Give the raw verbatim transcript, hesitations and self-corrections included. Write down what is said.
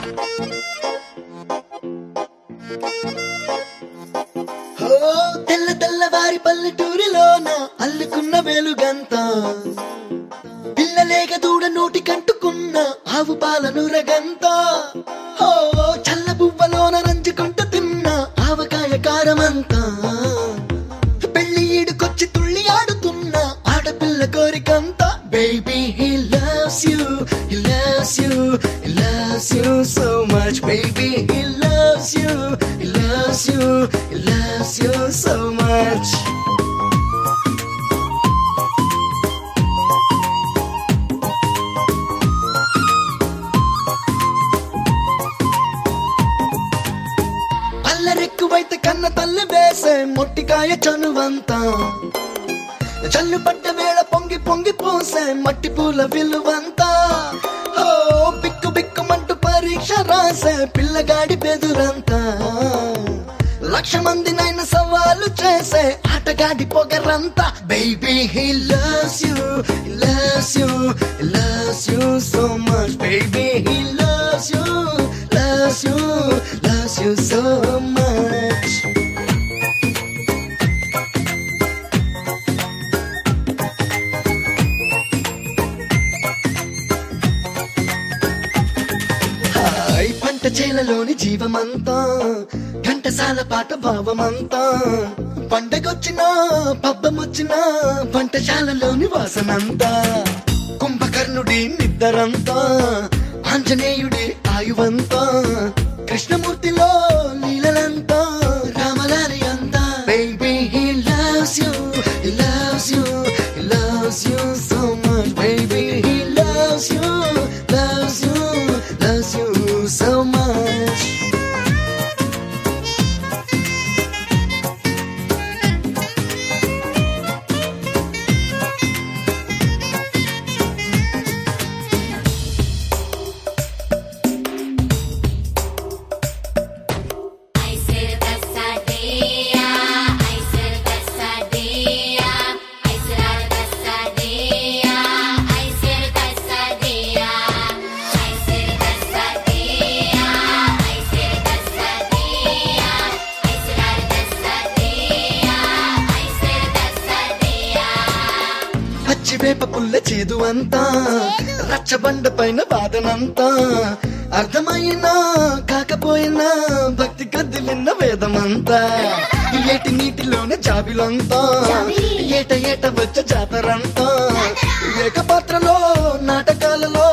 తెల్ల తెల్లవారి పల్లెటూరిలోన అల్లుకున్న వెలుగంత పిల్లలేక దూడ నోటి కంటుకున్న ఆవు పాలను రగంత చల్ల బువ్వలోన రంజుకుంటూ తిన్న ఆవకాయ కారమంతా పెళ్లి ఈడుకొచ్చి తుళ్ళి ఆడుతున్న ఆడపిల్ల కోరికంత Baby, he loves you, he loves you, he loves you so much. Baby, he loves you, he loves you, he loves you so much. అల్లరెక్కువైతే కన్న తల్లి వేసే మొట్టికాయ చనువంతా చల్లు పట్ట వేళ పొంగి పొంగి పోసే మట్టి పూల విలువంతా ఓ బిక్కు బిక్కుమంటూ పరీక్ష రాసే పిల్లగాడి బెదురంతా లక్ష మంది నైనా సవాలు చేసే ఆటగాడి పొగరంతా Baby, he loves you, he loves you, he loves you so much. Baby, he loves you, loves you, loves you so much. పంట చేలలోని జీవమంతా ఘంటసాల పాట భావమంతా పండగొచ్చినా పబ్బమొచ్చినా పంటశాలలోని వాసనంతా కుంభకర్ణుడి నిద్దరంతా ఆంజనేయుడి ఆయువంతా కృష్ణమూర్తిలో లీలలంతా రామలారి అంతా Baby, he loves you, he loves you, he loves you so much. Baby, he loves you, loves you, loves you so much. వేప పుల్ల చేదు అంతా రచ్చబండ పైన వాదనంతా అర్థమైనా కాకపోయినా భక్తి కదిలిన వేదమంతా ఏటి నీటిలోనే జాబిలంతా ఏట ఏట వచ్చే జాతరంతా ఏక పాత్రలో నాటకాలలో